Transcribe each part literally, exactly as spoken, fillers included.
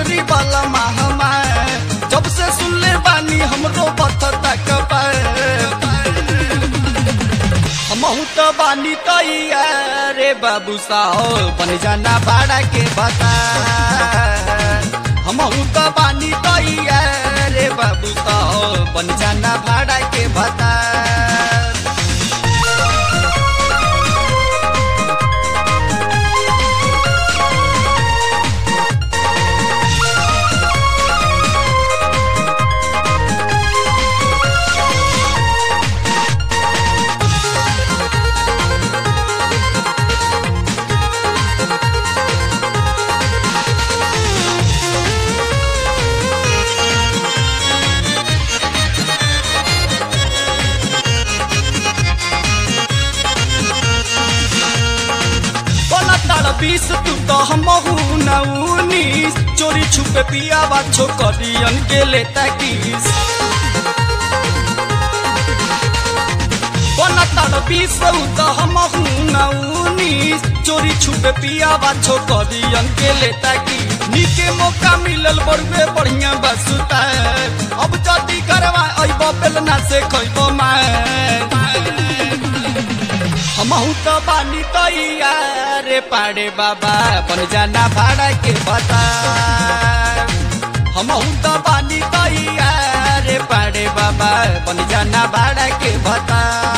नौकरी वाला महमा जब से सुन ले बानी हमरो बथता कपार हमहू तो बानी तैया रे बाबू साहब बन जाना भाड़ा के बता हमहू तो बानी तैया रे बाबू साहब बन जाना भाड़ा के बता बीस तू तो हमहू नौनीस चोरी छुपे पिया बाछो करियन के लेता किस बनता बीस तो हमहू नौनीस चोरी छुपे पिया बाछो करियन के लेता की नीके मौका मिलल बड़वे बढ़िया बसुता अब जदी करवा अइब बेलना से खइब मां हमहू तो बानी तैया रे पाड़े बाबा बन जाना भाड़ा के बता हमहू तो बानी तैया रे पाड़े बाबा बन जाना भाड़ा के बता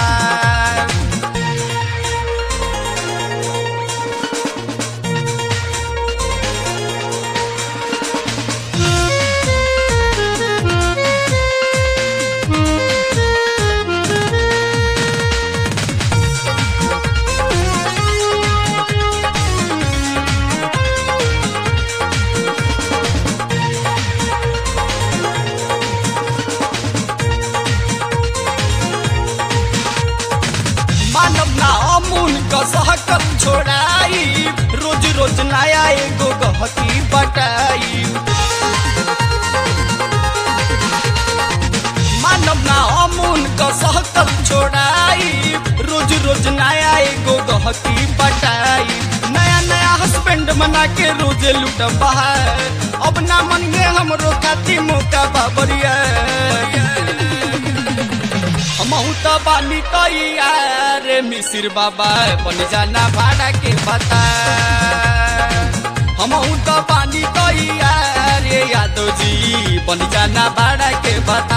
सहकल छोड़ाई रोज रोज नया एगो गहकी बटाई मानव ना अमून का सहकल छोड़ाई रोज रोज नया एगो गहकी बटाई नया नया हस्बैंड मना के रोज लूट बहार अब ना मन में हमरो खाती मौका बाबरिया हमहू तो बानी तैया रे मिसिर बाबा बन जाना भाड़ा के बता हमहू तो बानी तैया रे यादव जी बन जाना भाड़ा के बता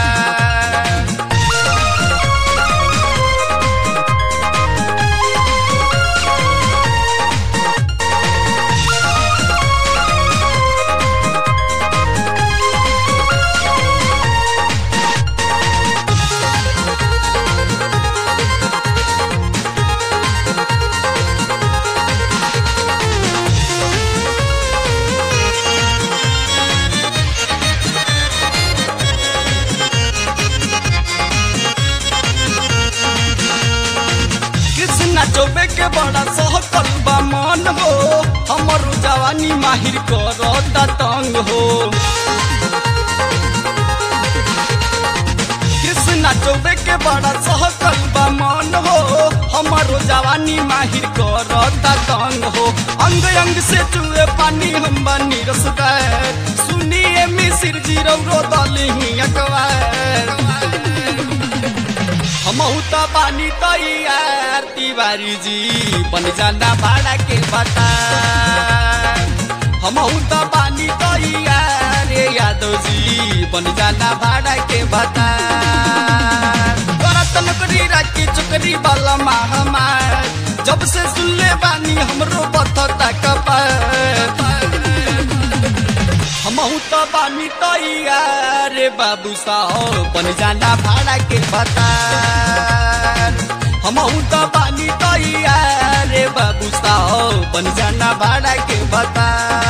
चौबे के बड़ा सहकल बा मन हो हमर जवानी माहिर करता तंग हो कृष्णा चौबे के बड़ा सहकल बा मन हो हमर जवानी माहिर करता तंग हो अंग अंग से चुए पानी हम बनी रसदार सुनिए मिसिर जी रौरो दलही अकवार हमहू तो बानी तैयार तिवारी जी बन जाना भाड़ा के बता हमहू तो बानी तैयार रे यादव जी बन जाना भाड़ा के बता करत नौकरी राखी चुकरी वाला महमार जब से सुन ले बानी हमरो बथता कपार हमहू तो बानी तैयार रे बाबू साहब बन जाना भाड़ा के बता हमहू तो बानी तैयार रे बाबू साहब बन जाना भाड़ा के बता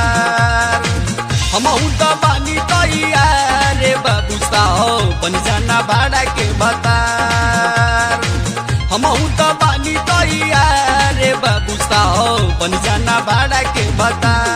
हमहू तो बानी तैयार रे बाबू साहब बन जाना भाड़ा के बता हमहू तो बानी तैयार रे बाबू साहब बन जाना भाड़ा के बता।